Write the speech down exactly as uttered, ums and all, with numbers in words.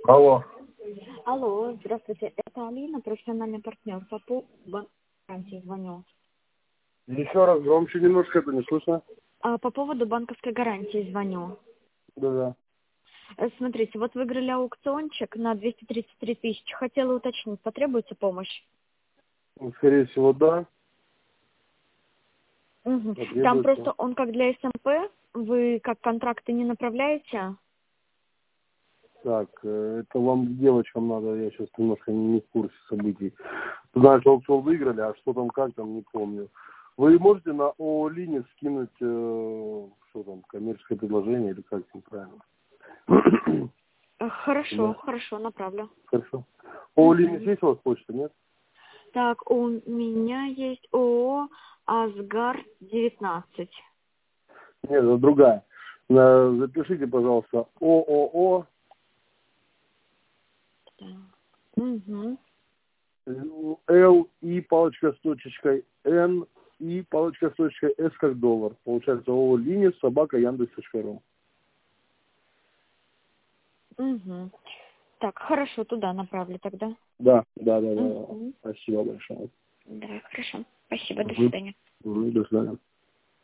Алло. Алло, здравствуйте. Это Алина, профессиональный партнер. По поводу гарантии звоню. Еще раз громче немножко, это не слышно. А, по поводу банковской гарантии звоню. Да-да. Э, Смотрите, вот выиграли аукциончик на двести тридцать три тысячи. Хотела уточнить, потребуется помощь? Ну, скорее всего, да. Угу. Там Потребуется. просто он как для СМП, вы как контракты не направляете? Так, э, это вам девочкам надо, я сейчас немножко не в курсе событий. Знаешь, аукцион выиграли, а что там, как там, не помню. Вы можете на ООО «Линис» скинуть, э, что там, коммерческое предложение или как там правильно? Э, Хорошо, Да. хорошо, направлю. Хорошо. ООО Угу. «Линис» есть у вас почта, нет? Так, у меня есть ООО «Асгар девятнадцать». Нет, это другая. Э, Запишите, пожалуйста, ООО Угу. Л и палочка с точечкой Н и палочка с точечкой С как доллар. Получается ООО «Линис», собака, Яндекс.ру. Угу. Так, хорошо, туда направлю тогда. Да, да, да, да. Угу. Спасибо большое. Да, хорошо. Спасибо, до Угу. свидания. Угу, до свидания.